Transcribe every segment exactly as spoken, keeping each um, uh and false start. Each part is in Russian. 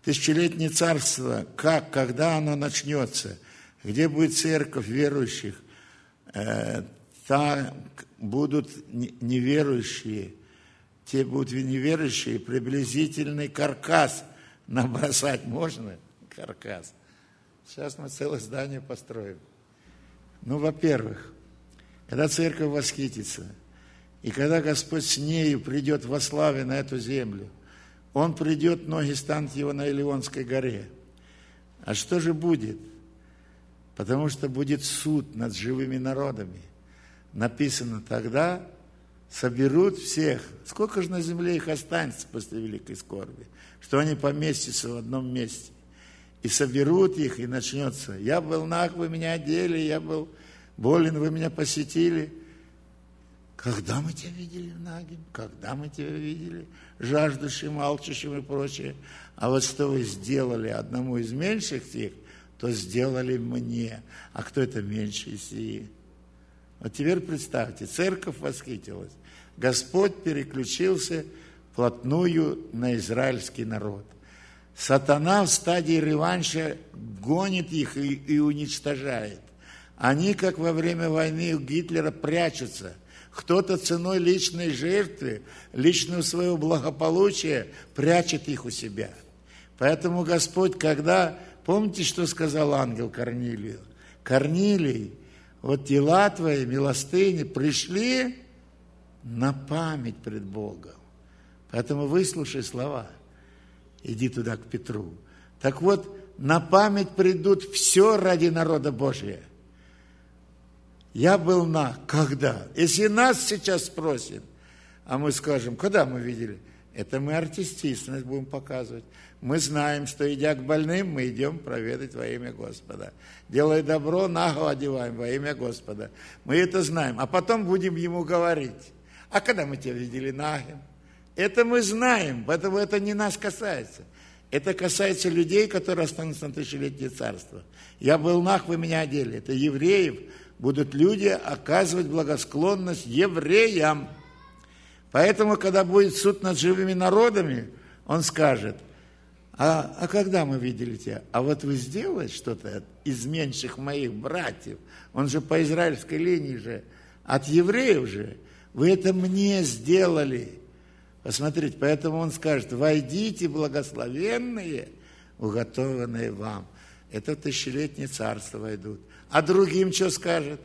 Тысячелетнее царство, как, когда оно начнется, где будет церковь верующих, э, там будут неверующие, те будут неверующие, приблизительный каркас набросать можно? Каркас. Сейчас мы целое здание построим. Ну, во-первых, когда церковь восхитится, и когда Господь с нею придет во славе на эту землю, Он придет, ноги станут Его на Илионской горе. А что же будет? Потому что будет суд над живыми народами. Написано тогда, соберут всех. Сколько же на земле их останется после великой скорби? Что они поместятся в одном месте. И соберут их, и начнется. Я был наг, вы меня одели, я был болен, вы меня посетили. Когда мы тебя видели нагим? Когда мы тебя видели жаждущим, молчащим и прочее? А вот что вы сделали одному из меньших тех, то сделали мне. А кто это меньший сии? Вот теперь представьте, церковь восхитилась. Господь переключился вплотную на израильский народ. Сатана в стадии реванша гонит их и, и уничтожает. Они, как во время войны у Гитлера, прячутся. Кто-то ценой личной жертвы, личного своего благополучия прячет их у себя. Поэтому Господь, когда... Помните, что сказал ангел Корнилию? Корнилий, вот дела твои, милостыни, пришли на память пред Богом. Поэтому выслушай слова. Иди туда, к Петру. Так вот, на память придут все ради народа Божия. Я был на... Когда? Если нас сейчас спросят, а мы скажем, когда мы видели? Это мы артистичность будем показывать. Мы знаем, что, идя к больным, мы идем проведать во имя Господа. Делая добро, наго одеваем во имя Господа. Мы это знаем. А потом будем ему говорить. А когда мы тебя видели нагим? Это мы знаем, поэтому это не нас касается. Это касается людей, которые останутся на тысячелетнее царство. Я был наг, вы меня одели. Это евреев. Будут люди оказывать благосклонность евреям. Поэтому, когда будет суд над живыми народами, он скажет, а, а когда мы видели тебя? А вот вы сделали что-то из меньших моих братьев? Он же по израильской линии же, от евреев же. Вы это мне сделали. Посмотрите, поэтому он скажет, войдите, благословенные, уготованные вам. Это тысячелетнее царство войдут. А другим что скажет?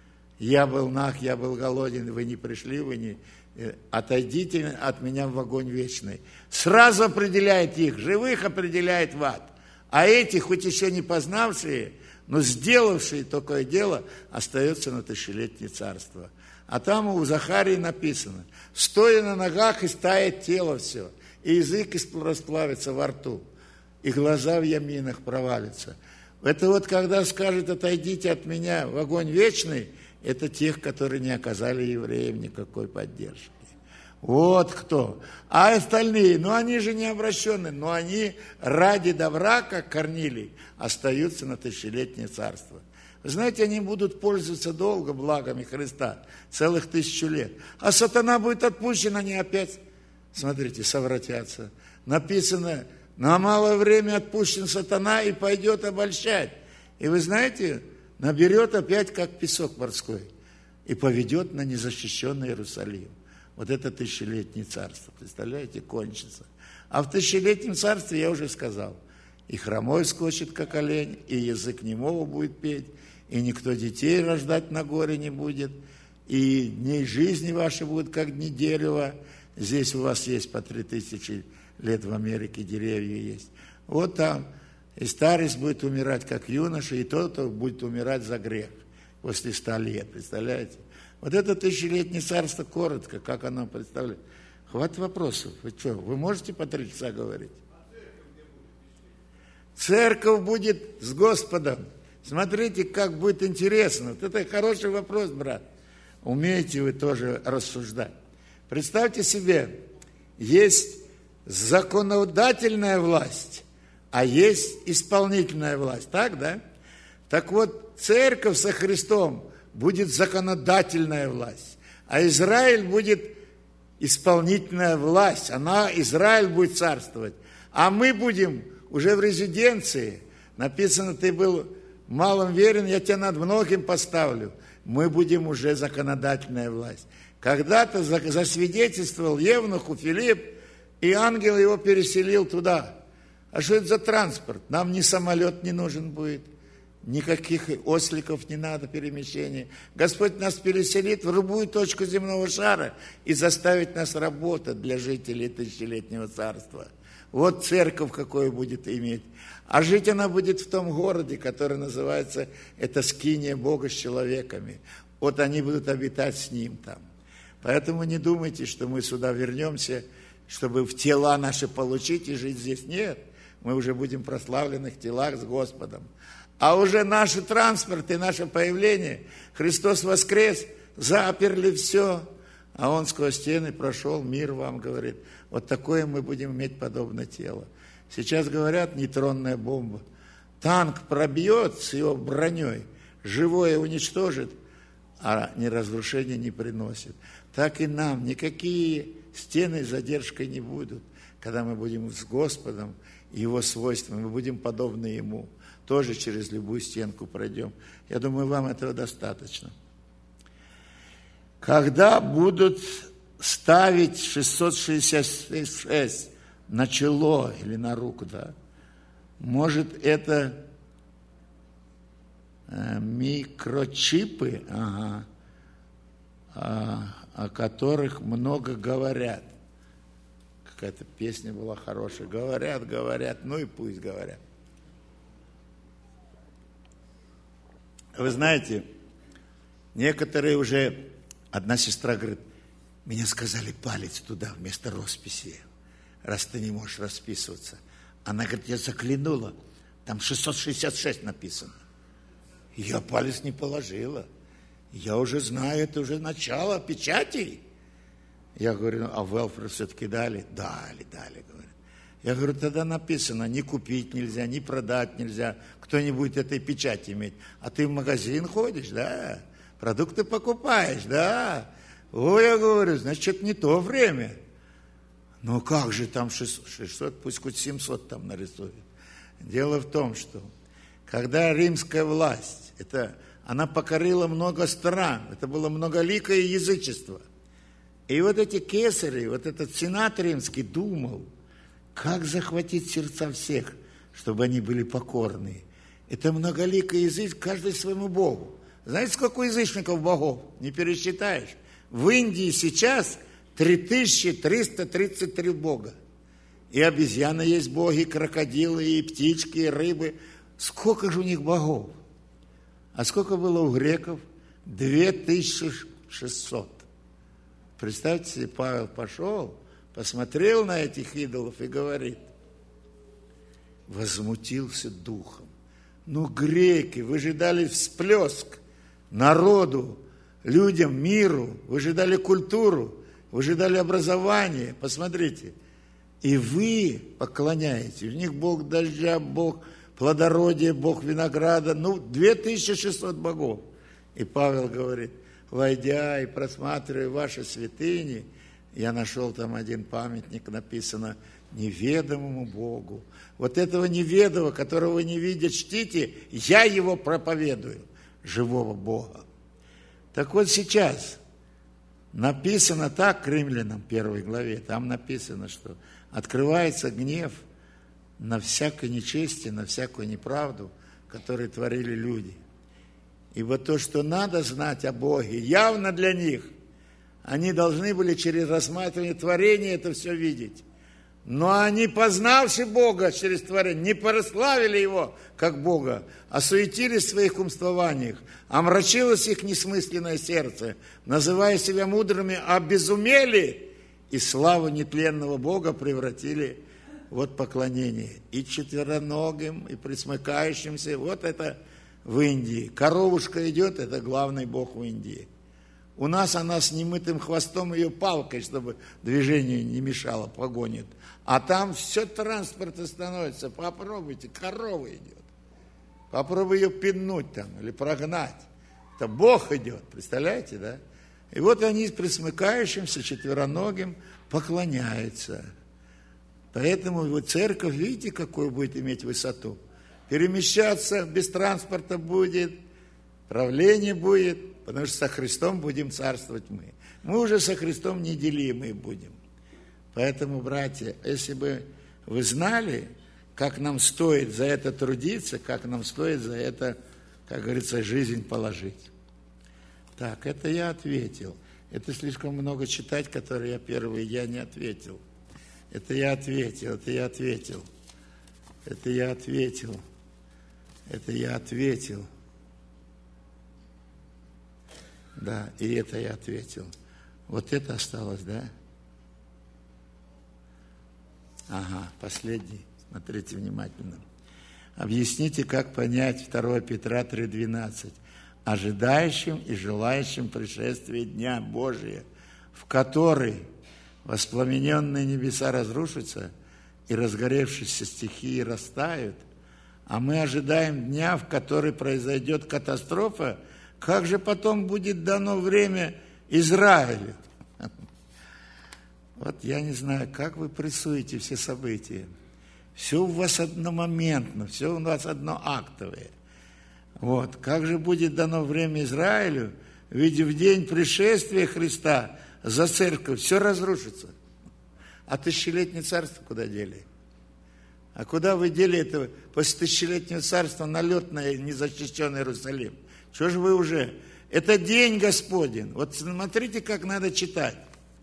Я был наг, я был голоден, вы не пришли, вы не... Отойдите от меня в огонь вечный. Сразу определяет их, живых определяет в ад. А эти, хоть еще не познавшие, но сделавшие такое дело, остаются на тысячелетнее царство. А там у Захарии написано, стоя на ногах, и стает тело все, и язык расплавится во рту, и глаза в яминах провалятся. Это вот когда скажет, отойдите от меня в огонь вечный, это тех, которые не оказали евреям никакой поддержки. Вот кто. А остальные, ну они же не обращенные, но они ради добра, как Корнилий, остаются на тысячелетнее царство. Вы знаете, они будут пользоваться долго благами Христа, целых тысячу лет. А сатана будет отпущен, они опять, смотрите, совратятся. Написано, на малое время отпущен сатана и пойдет обольщать. И вы знаете, наберет опять, как песок морской, и поведет на незащищенный Иерусалим. Вот это тысячелетнее царство, представляете, кончится. А в тысячелетнем царстве, я уже сказал, и хромой скочит, как олень, и язык немого будет петь, и никто детей рождать на горе не будет, и дней жизни ваши будут, как дни дерева. Здесь у вас есть по три тысячи лет в Америке деревья есть. Вот там. И старец будет умирать, как юноша, и тот, кто будет умирать за грех после ста лет. Представляете? Вот это тысячелетнее царство коротко, как оно представляет. Хватит вопросов. Вы что, вы можете по три часа говорить? Церковь будет с Господом. Смотрите, как будет интересно. Вот это хороший вопрос, брат. Умеете вы тоже рассуждать. Представьте себе, есть законодательная власть, а есть исполнительная власть, так, да? Так вот, церковь со Христом будет законодательная власть, а Израиль будет исполнительная власть, она, Израиль будет царствовать, а мы будем уже в резиденции. Написано, ты был малым верен, я тебя над многим поставлю. Мы будем уже законодательная власть. Когда-то засвидетельствовал евнуху Филипп, и ангел его переселил туда. А что это за транспорт? Нам ни самолет не нужен будет, никаких осликов не надо, перемещения. Господь нас переселит в любую точку земного шара и заставит нас работать для жителей тысячелетнего царства. Вот церковь какое будет иметь. А жить она будет в том городе, который называется, это скиния Бога с человеками. Вот они будут обитать с Ним там. Поэтому не думайте, что мы сюда вернемся, чтобы в тела наши получить и жить здесь. Нет, мы уже будем в прославленных телах с Господом. А уже наши транспорты, наше появление, Христос воскрес, заперли все, а Он сквозь стены прошел, мир вам говорит. Вот такое мы будем иметь подобное тело. Сейчас говорят, нейтронная бомба. Танк пробьет с его броней, живое уничтожит, а ни разрушения не приносит. Так и нам никакие стены с задержкой не будут, когда мы будем с Господом, Его свойствами, мы будем подобны Ему. Тоже через любую стенку пройдем. Я думаю, вам этого достаточно. Когда будут ставить шестьсот шестьдесят шесть на чело или на руку, да, может, это э, микрочипы, ага, о, о которых много говорят. Какая-то песня была хорошая. Говорят, говорят, ну и пусть говорят. Вы знаете, некоторые уже, одна сестра говорит, мне сказали палец туда вместо росписи, раз ты не можешь расписываться. Она говорит, я заклянула, там шестьсот шестьдесят шесть написано. Я палец не положила. Я уже знаю, это уже начало печатей. Я говорю, а Велфер все-таки дали? Дали, дали, говорят. Я говорю, тогда написано, ни купить нельзя, ни продать нельзя, кто не будет этой печати иметь. А ты в магазин ходишь, да, продукты покупаешь, да. О, я говорю, значит, не то время. Ну как же там шестьсот, пусть хоть семьсот там нарисует. Дело в том, что когда римская власть, это, она покорила много стран, это было многоликое язычество. И вот эти кесари, вот этот сенат римский думал, как захватить сердца всех, чтобы они были покорны. Это многоликое язычество, каждый своему богу. Знаете, сколько язычников богов? Не пересчитаешь. В Индии сейчас три тысячи триста тридцать три бога. И обезьяны есть боги, и крокодилы, и птички, и рыбы. Сколько же у них богов? А сколько было у греков? две тысячи шестьсот. Представьте себе, Павел пошел, посмотрел на этих идолов и говорит, возмутился духом. Ну, греки, вы же дали всплеск народу, людям, миру, вы же дали культуру, вы же дали образование, посмотрите. И вы поклоняете, у них Бог дождя, Бог плодородия, Бог винограда, ну, две тысячи шестьсот богов. И Павел говорит, войдя и просматривая ваши святыни, я нашел там один памятник, написано неведомому Богу. Вот этого неведомого, которого вы не видите, чтите, я его проповедую, живого Бога. Так вот сейчас написано так к Римлянам, первой главе, там написано, что открывается гнев на всякое нечестие, на всякую неправду, которую творили люди. Ибо то, что надо знать о Боге, явно для них, они должны были через рассматривание творения это все видеть. Но они, познавши Бога через творение, не прославили Его как Бога, а суетились в своих умствованиях, омрачилось их несмысленное сердце, называя себя мудрыми, обезумели, и славу нетленного Бога превратили вот поклонение и четвероногим, и присмыкающимся. Вот это в Индии. Коровушка идет, это главный бог в Индии. У нас она с немытым хвостом, ее палкой, чтобы движение не мешало, погонит. А там все транспорта становится. Попробуйте, корова идет. Попробуй ее пинуть там или прогнать. Это Бог идет, представляете, да? И вот они с присмыкающимся четвероногим поклоняются. Поэтому вот церковь, видите, какую будет иметь высоту? Перемещаться без транспорта будет, правление будет, потому что со Христом будем царствовать мы. Мы уже со Христом неделимые будем. Поэтому, братья, если бы вы знали, как нам стоит за это трудиться, как нам стоит за это, как говорится, жизнь положить. Так, это я ответил. Это слишком много читать, которые я первый, я не ответил. Это я ответил, это я ответил. Это я ответил. Это я ответил. Да, и это я ответил. Вот это осталось, да? Ага, последний. Смотрите внимательно. Объясните, как понять второе Петра три двенадцать. Ожидающим и желающим пришествия Дня Божия, в который воспламененные небеса разрушатся и разгоревшиеся стихии растают, а мы ожидаем дня, в который произойдет катастрофа, как же потом будет дано время Израилю? Вот я не знаю, как вы прессуете все события. Все у вас одномоментно, все у вас одноактовое. Вот. Как же будет дано время Израилю, ведь в день пришествия Христа за церковь все разрушится. А тысячелетнее царство куда дели? А куда вы дели это после тысячелетнего царства налет на незащищенный Иерусалим? Что же вы уже? Это день Господень. Вот смотрите, как надо читать.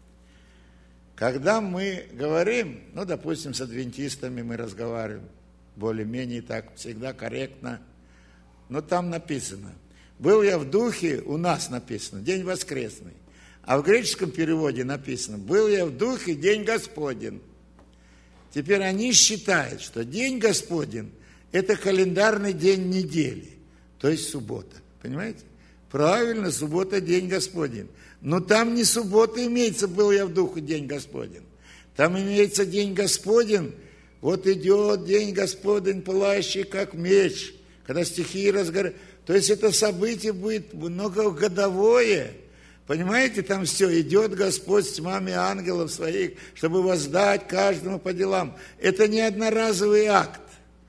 Когда мы говорим, ну, допустим, с адвентистами мы разговариваем, более-менее так, всегда корректно, но там написано, был я в духе, у нас написано, день воскресный, а в греческом переводе написано, был я в духе, день Господень. Теперь они считают, что день Господень – это календарный день недели, то есть суббота, понимаете? Правильно, суббота – день Господень. Но там не суббота имеется, был я в духе, день Господень. Там имеется день Господень, вот идет день Господень, пылающий как меч, когда стихии разгорят. То есть это событие будет многогодовое. Понимаете, там все, идет Господь с тьмами ангелов своих, чтобы воздать каждому по делам. Это не одноразовый акт,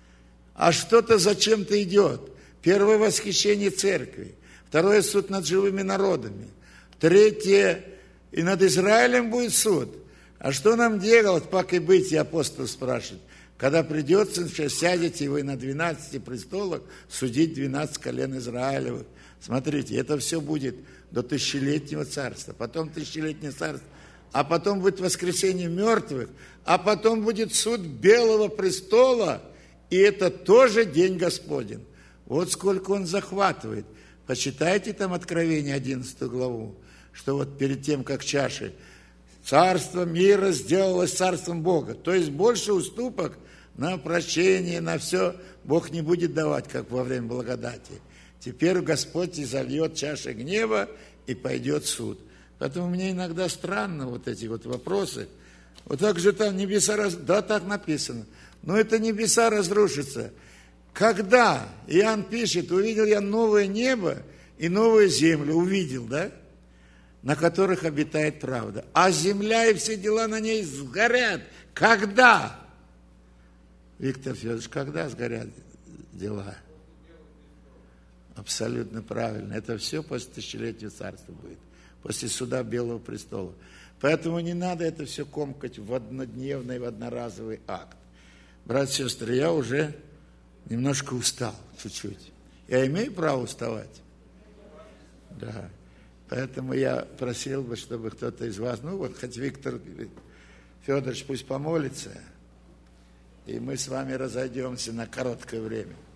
а что-то зачем-то идет. Первое восхищение церкви, второе суд над живыми народами, третье и над Израилем будет суд. А что нам делать, пак и быть, и апостол спрашивает, когда придется, сядете вы на двенадцати престолах судить двенадцать колен Израилевых. Смотрите, это все будет до тысячелетнего царства, потом тысячелетнее царство, а потом будет воскресение мертвых, а потом будет суд Белого престола, и это тоже день Господень. Вот сколько он захватывает. Почитайте там Откровение одиннадцатую главу, что вот перед тем, как чаши, царство мира сделалось царством Бога. То есть больше уступок на прощение, на все Бог не будет давать, как во время благодати. Теперь Господь изольет чаши гнева, и пойдет суд. Поэтому мне иногда странно вот эти вот вопросы. Вот так же там небеса раз... Да, так написано. Но это небеса разрушатся. Когда? Иоанн пишет, увидел я новое небо и новую землю. Увидел, да? На которых обитает правда. А земля и все дела на ней сгорят. Когда? Виктор Федорович, когда сгорят дела? Абсолютно правильно. Это все после тысячелетия царства будет. После суда Белого престола. Поэтому не надо это все комкать в однодневный, в одноразовый акт. Братья и сестры, я уже немножко устал, чуть-чуть. Я имею право уставать? Да. Поэтому я просил бы, чтобы кто-то из вас, ну вот хоть Виктор Федорович пусть помолится, и мы с вами разойдемся на короткое время.